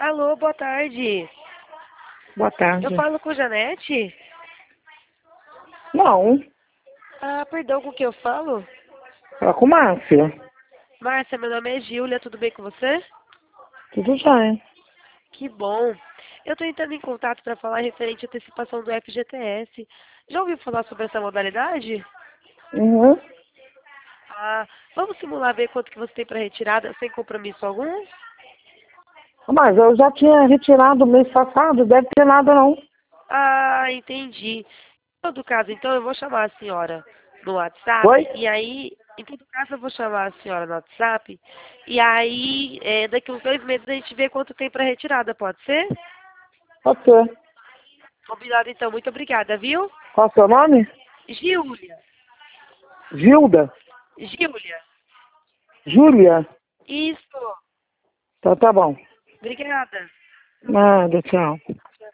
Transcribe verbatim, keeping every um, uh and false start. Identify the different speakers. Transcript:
Speaker 1: Alô, boa tarde.
Speaker 2: Boa tarde.
Speaker 1: Eu falo com Janete?
Speaker 2: Não,
Speaker 1: Ah, perdão, com quem eu falo?
Speaker 2: fala com Márcia.
Speaker 1: Márcia, meu nome é Gíulia, tudo bem com você?
Speaker 2: Tudo bem.
Speaker 1: Que bom. Eu estou entrando em contato para falar referente à antecipação do F G T S. Já ouviu falar sobre essa modalidade?
Speaker 2: Uhum.
Speaker 1: Ah, vamos simular ver quanto que você tem para retirada sem compromisso algum?
Speaker 2: Mas eu já tinha retirado mês passado, deve ter nada não.
Speaker 1: Ah, entendi. Em todo caso, então eu vou chamar a senhora no WhatsApp
Speaker 2: Oi?
Speaker 1: e aí, em todo caso eu vou chamar a senhora no WhatsApp e aí é, daqui uns dois meses a gente vê quanto tem para retirada, pode ser?
Speaker 2: Pode ser.
Speaker 1: Combinado então, muito obrigada, viu?
Speaker 2: Qual o seu nome?
Speaker 1: Gíulia.
Speaker 2: Gilda?
Speaker 1: Gíulia.
Speaker 2: Júlia?
Speaker 1: Isso.
Speaker 2: Então tá bom.
Speaker 1: Obrigada.
Speaker 2: Nada, tchau.